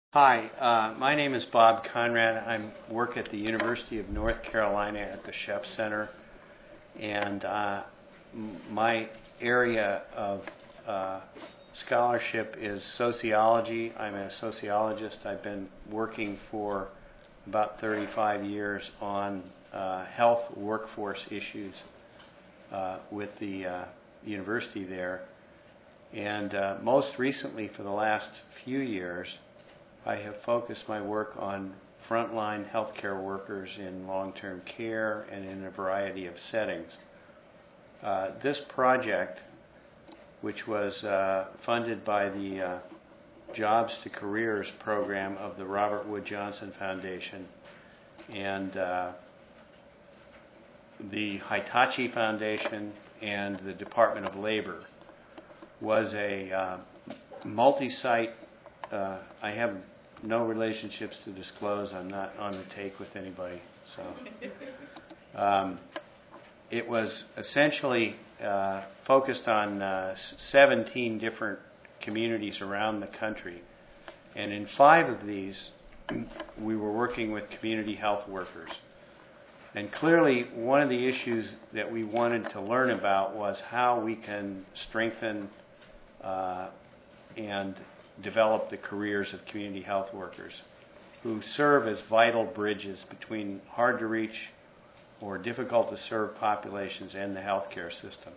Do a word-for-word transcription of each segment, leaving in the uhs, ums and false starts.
Hi, uh, my name is Bob Conrad. I work at the University of North Carolina at the Sheff Center, and uh, m- my area of uh, scholarship is sociology. I'm a sociologist. I've been working for about thirty-five years on uh, health workforce issues uh, with the uh, university there, and uh, most recently, for the last few years, I have focused my work on frontline healthcare workers in long-term care and in a variety of settings. Uh, this project, which was uh, funded by the uh, Jobs to Careers program of the Robert Wood Johnson Foundation and uh, the Hitachi Foundation and the Department of Labor, was a uh, multi-site. Uh, I have no relationships to disclose. I'm not on the take with anybody. So, um, it was essentially uh, focused on uh, seventeen different communities around the country, and in five of these, we were working with community health workers. And clearly, one of the issues that we wanted to learn about was how we can strengthen uh, and develop the careers of community health workers who serve as vital bridges between hard-to-reach or difficult-to-serve populations and the healthcare system.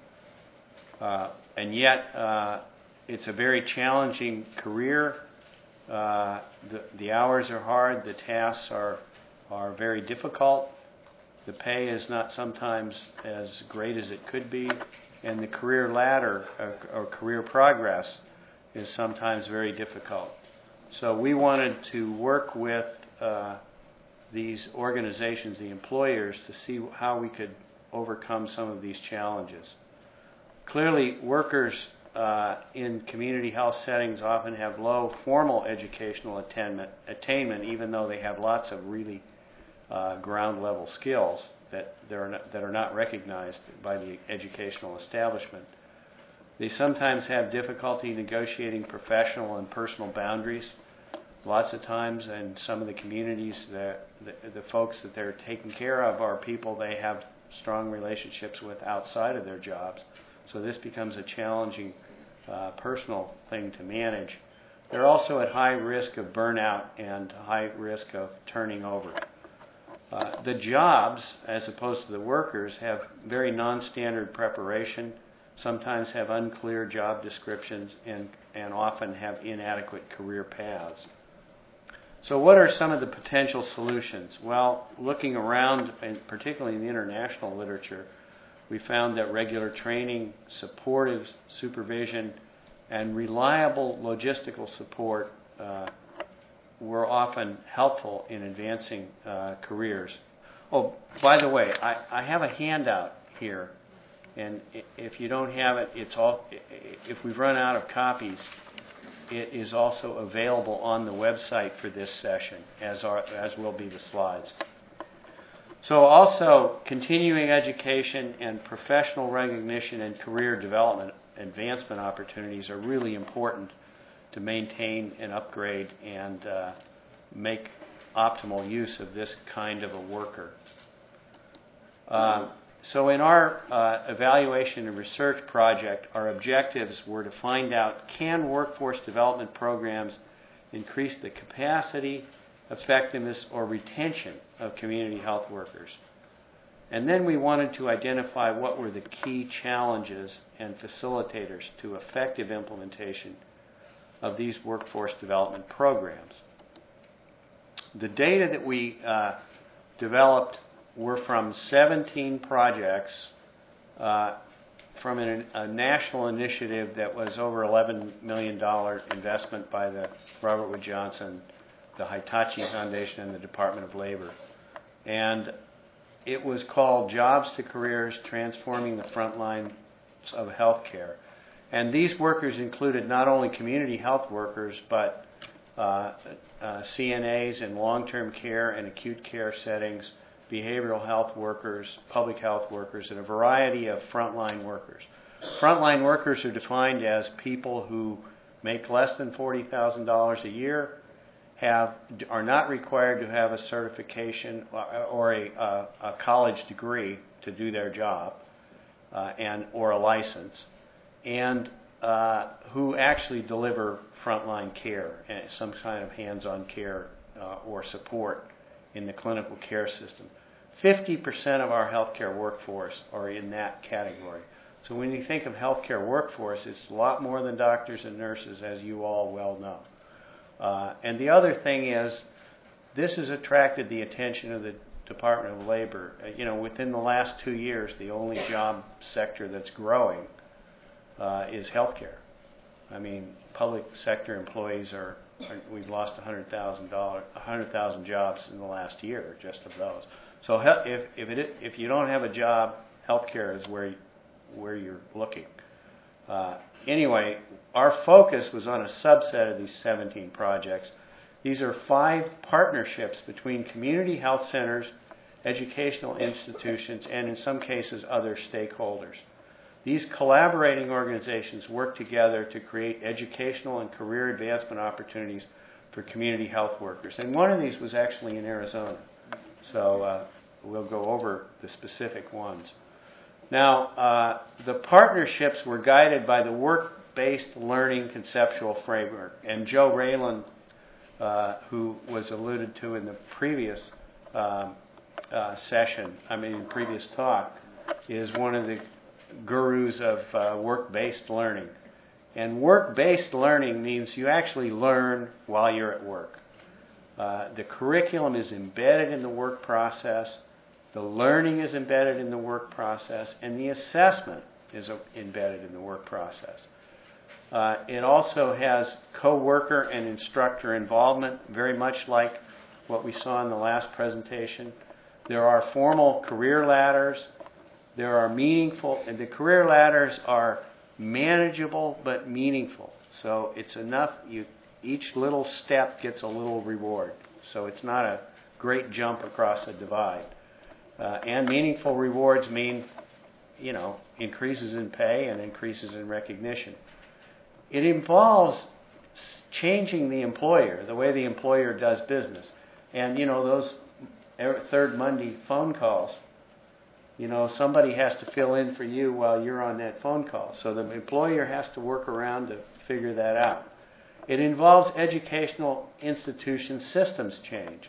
Uh, and yet, uh, it's a very challenging career. Uh, the, the hours are hard. The tasks are, are very difficult. The pay is not sometimes as great as it could be. And the career ladder or, or career progress is sometimes very difficult. So we wanted to work with uh, these organizations, the employers, to see how we could overcome some of these challenges. Clearly, workers uh, in community health settings often have low formal educational attainment, attainment even though they have lots of really uh, ground-level skills that, they're not, that are not recognized by the educational establishment. They sometimes have difficulty negotiating professional and personal boundaries. Lots of times in some of the communities, the, the, the folks that they're taking care of are people they have strong relationships with outside of their jobs. So this becomes a challenging uh, personal thing to manage. They're also at high risk of burnout and high risk of turning over. Uh, the jobs, as opposed to the workers, have very non-standard preparation, sometimes have unclear job descriptions, and, and often have inadequate career paths. So what are some of the potential solutions? Well, looking around, and particularly in the international literature, we found that regular training, supportive supervision, and reliable logistical support uh, were often helpful in advancing uh, careers. Oh, by the way, I, I have a handout here. And if you don't have it, it's all. If we've run out of copies, it is also available on the website for this session, as are as will be the slides. So also, continuing education and professional recognition and career development advancement opportunities are really important to maintain and upgrade and uh, make optimal use of this kind of a worker. Uh, So in our uh, evaluation and research project, our objectives were to find out, can workforce development programs increase the capacity, effectiveness, or retention of community health workers? And then we wanted to identify what were the key challenges and facilitators to effective implementation of these workforce development programs. The data that we uh, developed were from seventeen projects uh, from an, a national initiative that was over eleven million dollars investment by the Robert Wood Johnson, the Hitachi Foundation, and the Department of Labor. And it was called Jobs to Careers, Transforming the Front Lines of Healthcare. And these workers included not only community health workers, but uh, uh, C N As in long-term care and acute care settings, behavioral health workers, public health workers, and a variety of frontline workers. Frontline workers are defined as people who make less than forty thousand dollars a year, have are not required to have a certification or, or a, a, a college degree to do their job, uh, and or a license, and uh, who actually deliver frontline care, some kind of hands-on care uh, or support in the clinical care system. fifty percent of our healthcare workforce are in that category. So when you think of healthcare workforce, it's a lot more than doctors and nurses, as you all well know. Uh, and the other thing is, this has attracted the attention of the Department of Labor. Uh, you know, within the last two years, the only job sector that's growing uh, is healthcare. I mean, public sector employees are, are we've lost one hundred thousand dollars, one hundred thousand jobs in the last year, just of those. So if if it if you don't have a job, healthcare is where you, where you're looking. Uh, anyway, our focus was on a subset of these seventeen projects. These are five partnerships between community health centers, educational institutions, and in some cases other stakeholders. These collaborating organizations work together to create educational and career advancement opportunities for community health workers. And one of these was actually in Arizona. So uh, we'll go over the specific ones. Now, uh, the partnerships were guided by the work-based learning conceptual framework. And Joe Rayland, uh, who was alluded to in the previous um, uh, session, I mean, previous talk, is one of the gurus of uh, work-based learning. And work-based learning means you actually learn while you're at work. Uh, the curriculum is embedded in the work process. The learning is embedded in the work process, and the assessment is embedded in the work process. Uh, it also has co-worker and instructor involvement, very much like what we saw in the last presentation. There are formal career ladders. There are meaningful, and the career ladders are manageable but meaningful. So it's enough, you, each little step gets a little reward. So it's not a great jump across a divide. Uh, and meaningful rewards mean, you know, increases in pay and increases in recognition. It involves changing the employer, the way the employer does business. And, you know, those third Monday phone calls, you know, somebody has to fill in for you while you're on that phone call. So the employer has to work around to figure that out. It involves educational institution systems change.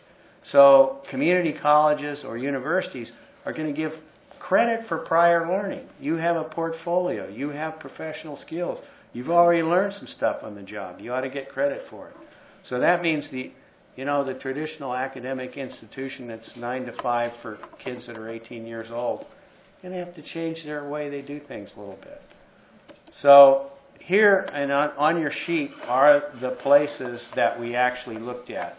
So community colleges or universities are going to give credit for prior learning. You have a portfolio. You have professional skills. You've already learned some stuff on the job. You ought to get credit for it. So that means the, you know, the traditional academic institution that's nine to five for kids that are eighteen years old, going to have to change their way they do things a little bit. So here and on, on your sheet are the places that we actually looked at.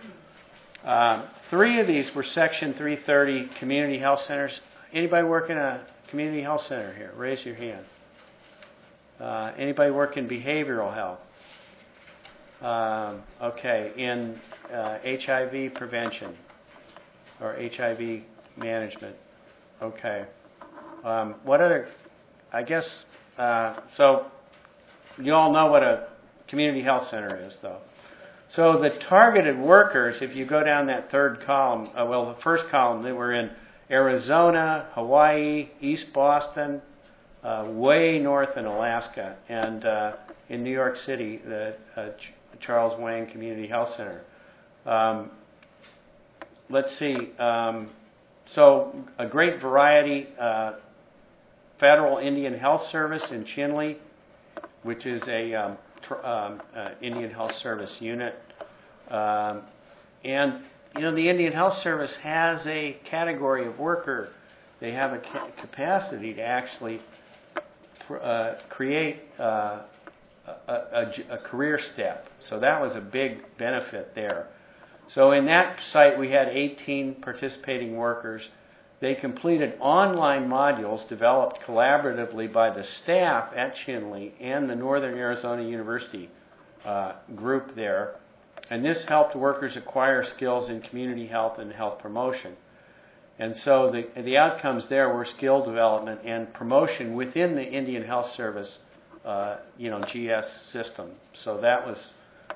Um, three of these were Section three thirty community health centers. Anybody work in a community health center here? Raise your hand. Uh, anybody work in behavioral health? Um, okay, in uh, H I V prevention or H I V management. Okay. Um, what other? I guess uh, so. You all know what a community health center is, though. So the targeted workers, if you go down that third column, uh, well, the first column, they were in Arizona, Hawaii, East Boston, uh, way north in Alaska, and uh, in New York City, the uh, Ch- Charles Wang Community Health Center. Um, let's see. Um, so a great variety. Uh, Federal Indian Health Service in Chinle, which is a um, tr- um, uh, Indian Health Service unit. Um, and, you know, the Indian Health Service has a category of worker. They have a ca- capacity to actually pr- uh, create uh, a, a, a career step. So that was a big benefit there. So in that site, we had eighteen participating workers. They completed online modules developed collaboratively by the staff at Chinle and the Northern Arizona University uh, group there. And this helped workers acquire skills in community health and health promotion. And so the, the outcomes there were skill development and promotion within the Indian Health Service, uh, you know, G S system. So that was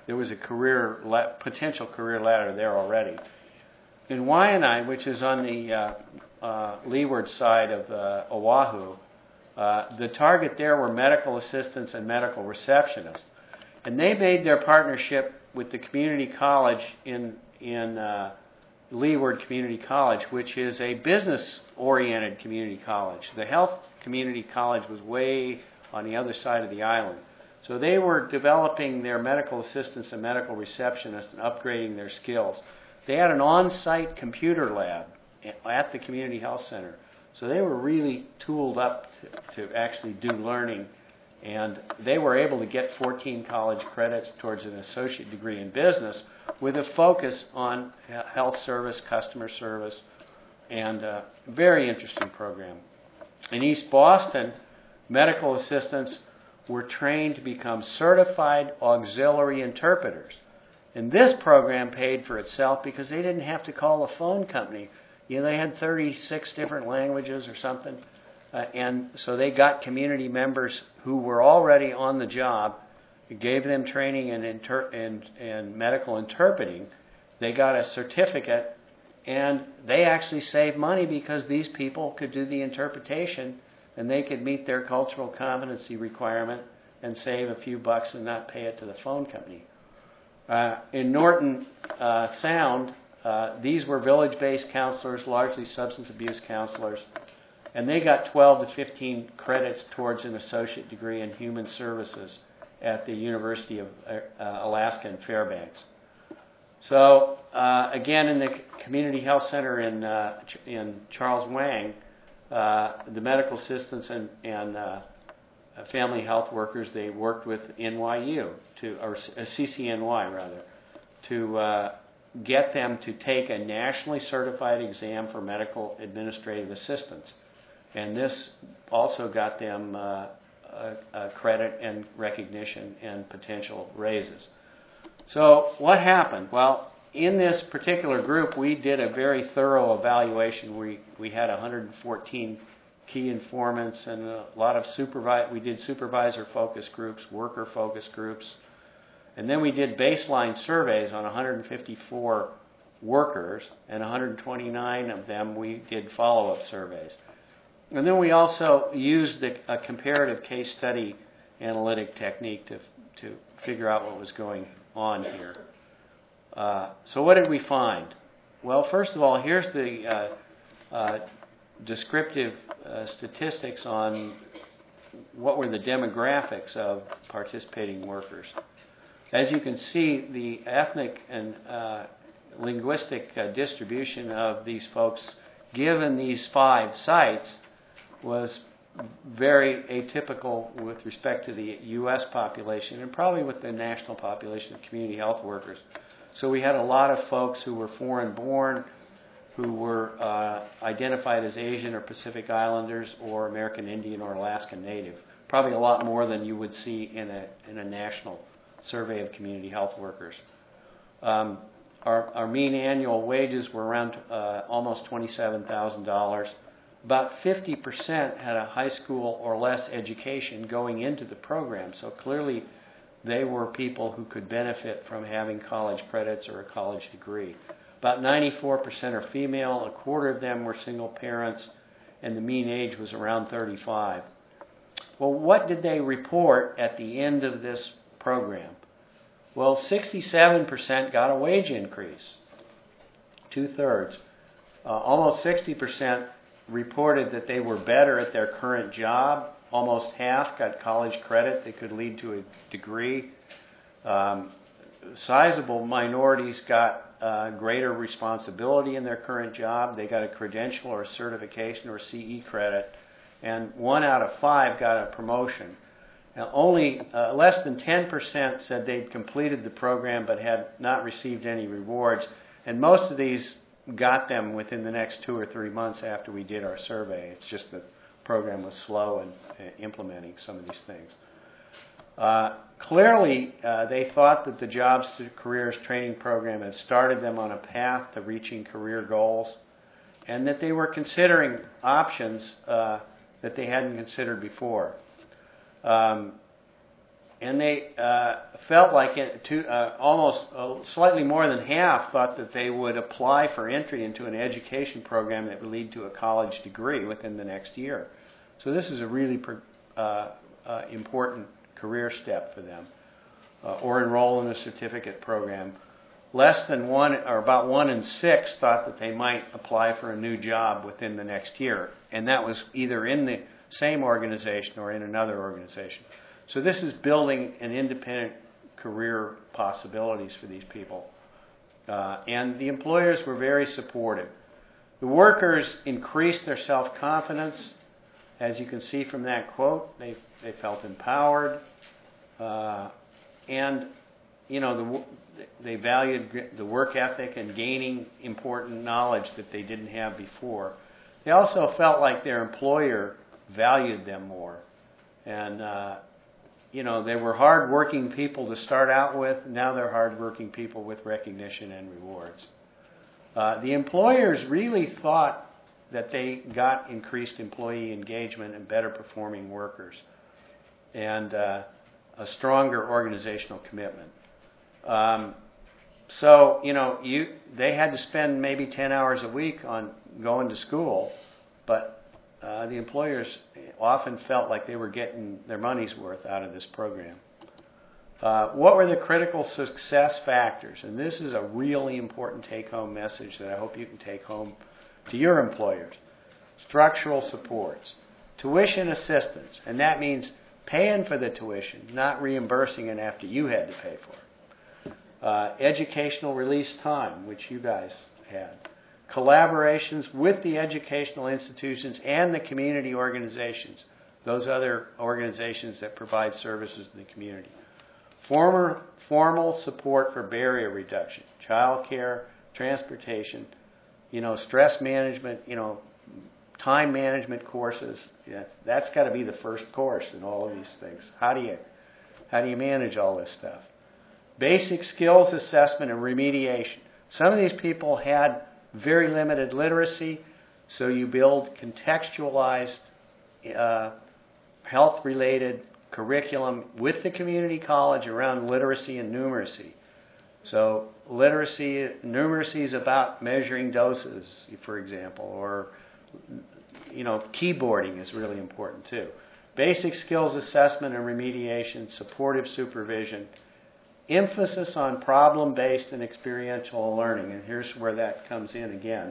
there was a career la- potential career ladder there already. In Waianae, which is on the uh, uh, leeward side of uh, Oahu, uh, the target there were medical assistants and medical receptionists. And they made their partnership with the community college in, in uh, Leeward Community College, which is a business-oriented community college. The health community college was way on the other side of the island. So they were developing their medical assistants and medical receptionists and upgrading their skills. They had an on-site computer lab at the community health center. So they were really tooled up to, to actually do learning. And they were able to get fourteen college credits towards an associate degree in business with a focus on health service, customer service, and a very interesting program. In East Boston, medical assistants were trained to become certified auxiliary interpreters. And this program paid for itself because they didn't have to call a phone company. You know, they had thirty-six different languages or something. Uh, and so they got community members who were already on the job, gave them training in, inter- in, in medical interpreting. They got a certificate, and they actually saved money because these people could do the interpretation, and they could meet their cultural competency requirement and save a few bucks and not pay it to the phone company. Uh, in Norton uh, Sound, uh, these were village-based counselors, largely substance abuse counselors, and they got twelve to fifteen credits towards an associate degree in human services at the University of uh, Alaska in Fairbanks. So uh, again, in the community health center in uh, in Charles Wang, uh, the medical assistants and, and uh, family health workers, they worked with N Y U to, or C C N Y rather, to uh, get them to take a nationally certified exam for medical administrative assistants. And this also got them uh, a, a credit and recognition and potential raises. So what happened? Well, in this particular group, we did a very thorough evaluation. We we had one hundred fourteen key informants and a lot of supervi- we did supervisor focus groups, worker focus groups, and then we did baseline surveys on one hundred fifty-four workers, and one hundred twenty-nine of them we did follow-up surveys. And then we also used the, a comparative case study analytic technique to to figure out what was going on here. Uh, so what did we find? Well, first of all, here's the uh, uh, descriptive uh, statistics on what were the demographics of participating workers. As you can see, the ethnic and uh, linguistic uh, distribution of these folks, given these five sites, was very atypical with respect to the U S population and probably with the national population of community health workers. So we had a lot of folks who were foreign-born, who were uh, identified as Asian or Pacific Islanders or American Indian or Alaskan Native. Probably a lot more than you would see in a in a national survey of community health workers. Um, our, our mean annual wages were around uh, almost twenty-seven thousand dollars. About fifty percent had a high school or less education going into the program, so clearly they were people who could benefit from having college credits or a college degree. About ninety-four percent are female, a quarter of them were single parents, and the mean age was around thirty-five. Well, what did they report at the end of this program? Well, sixty-seven percent got a wage increase, two-thirds. Uh, almost sixty percent reported that they were better at their current job. Almost half got college credit that could lead to a degree. Um, sizable minorities got uh, greater responsibility in their current job. They got a credential or a certification or C E credit. And one out of five got a promotion. Now, only uh, less than ten percent said they'd completed the program but had not received any rewards. And most of these got them within the next two or three months after we did our survey. It's just the program was slow in uh, implementing some of these things. Uh, clearly, uh, they thought that the Jobs to Careers training program had started them on a path to reaching career goals, and that they were considering options uh, that they hadn't considered before. Um, and they uh, felt like it to, uh, almost uh, slightly more than half thought that they would apply for entry into an education program that would lead to a college degree within the next year. So this is a really uh, uh, important career step for them. Uh, or enroll in a certificate program. Less than one, or about one in six, thought that they might apply for a new job within the next year. And that was either in the same organization or in another organization. So this is building an independent career possibilities for these people. Uh, and the employers were very supportive. The workers increased their self-confidence. As you can see from that quote, they, they felt empowered. Uh, And, you know, the, they valued the work ethic and gaining important knowledge that they didn't have before. They also felt like their employer valued them more. And, uh, you know, they were hard-working people to start out with. Now they're hard-working people with recognition and rewards. Uh, the employers really thought that they got increased employee engagement and better performing workers. And uh, a stronger organizational commitment. Um, so, you know, you they had to spend maybe ten hours a week on going to school, but uh, the employers often felt like they were getting their money's worth out of this program. Uh, what were the critical success factors? And this is a really important take-home message that I hope you can take home to your employers. Structural supports, tuition assistance, and that means paying for the tuition, not reimbursing it after you had to pay for it. Uh, educational release time, which you guys had. Collaborations with the educational institutions and the community organizations, those other organizations that provide services in the community. Former, formal support for barrier reduction, child care, transportation, you know, stress management, you know, time management courses. Yeah, that's got to be the first course in all of these things. How do you, how do you manage all this stuff? Basic skills assessment and remediation. Some of these people had very limited literacy, so you build contextualized uh, health-related curriculum with the community college around literacy and numeracy. So literacy, numeracy is about measuring doses, for example, or you know, keyboarding is really important too. Basic skills assessment and remediation, supportive supervision, emphasis on problem-based and experiential learning. And here's where that comes in again.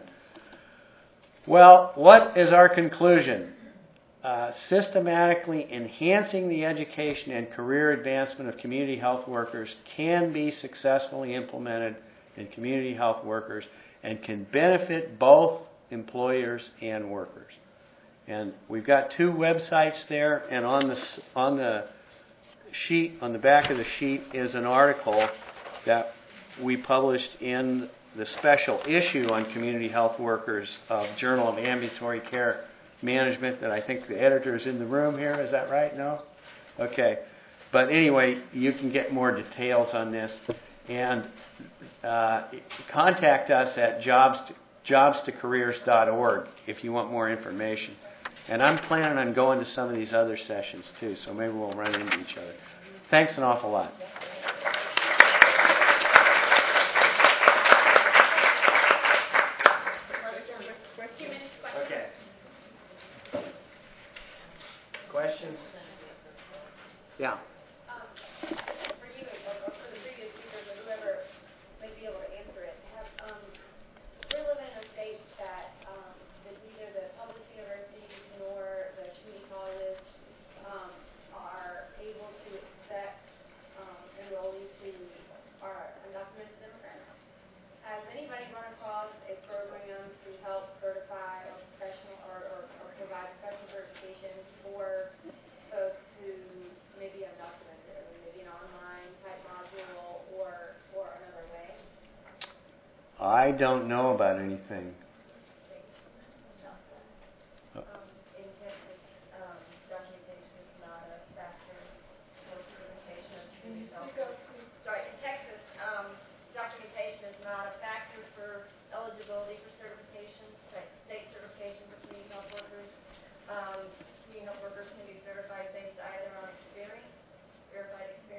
Well, what is our conclusion? Uh, systematically enhancing the education and career advancement of community health workers can be successfully implemented in community health workers and can benefit both employers and workers. And we've got two websites there, and on the on the sheet, on the back of the sheet, is an article that we published in the special issue on community health workers of Journal of Ambulatory Care Management that I think the editor is in the room here. Is that right? No? Okay. But anyway, you can get more details on this. And uh, contact us at jobs to, jobs to careers dot org if you want more information. And I'm planning on going to some of these other sessions too, so maybe we'll run into each other. Thanks an awful lot. Okay. Questions? Yeah. I don't know about anything. Um, in Texas, um, documentation is not a factor for certification of community health. Sorry, in Texas, um, documentation is not a factor for eligibility for certification, like state certification for community health workers. Um, community health workers can be certified based either on experience, verified experience,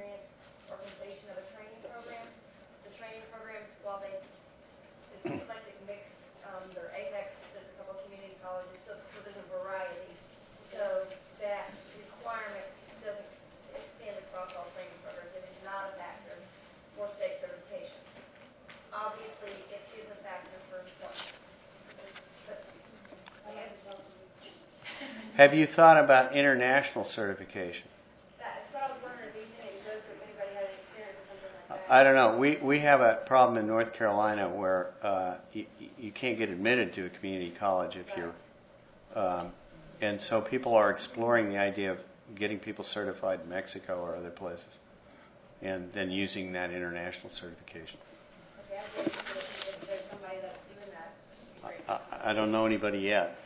Have you thought about international certification? That's what I was wondering if you know, if anybody had any experience with something like that. I don't know. We we have a problem in North Carolina where uh, you, you can't get admitted to a community college if you're, um, and so people are exploring the idea of getting people certified in Mexico or other places, and then using that international certification. Okay, I'm waiting for if there's somebody that's doing that. I, I don't know anybody yet.